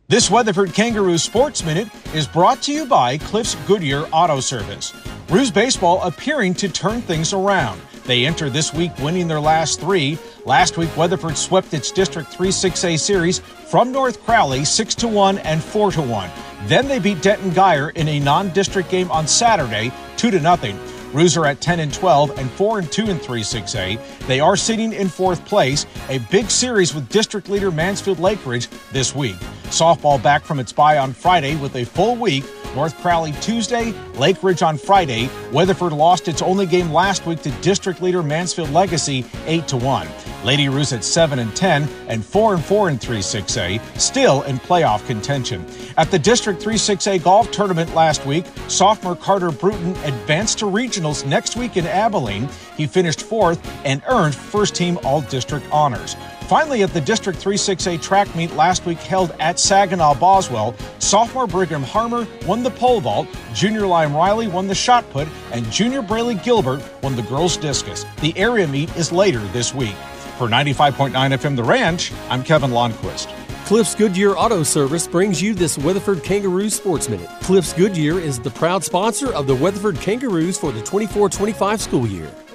This Weatherford Kangaroo Sports Minute is brought to you by Cliffs Goodyear Auto Service. Roos baseball appearing to turn things around. They enter this week winning their last three. Last week, Weatherford swept its District 3-6A series from North Crowley 6-1 and 4-1. Then they beat Denton Guyer in a non-district game on Saturday 2-0. Roos are at 10-12 and 4-2 in 3-6A. They are sitting in fourth place. A big series with district leader Mansfield Lakeridge this week. Softball back from its bye on Friday with a full week. North Crowley Tuesday, Lakeridge on Friday. Weatherford lost its only game last week to district leader Mansfield Legacy 8-1. Lady Roos at 7-10 and 4-4 in 3-6A, still in playoff contention. At the District 3-6A golf tournament last week, sophomore Carter Bruton advanced to regionals next week in Abilene. He finished fourth and earned first-team All-District honors. Finally, at the District 3-6A track meet last week held at Saginaw Boswell, sophomore Brigham Harmer won the pole vault, junior Lime Riley won the shot put, and junior Braley Gilbert won the girls' discus. The area meet is later this week. For 95.9 FM The Ranch, I'm Kevin Lonnquist. Cliffs Goodyear Auto Service brings you this Weatherford Kangaroo Sports Minute. Cliffs Goodyear is the proud sponsor of the Weatherford Kangaroos for the 24-25 school year.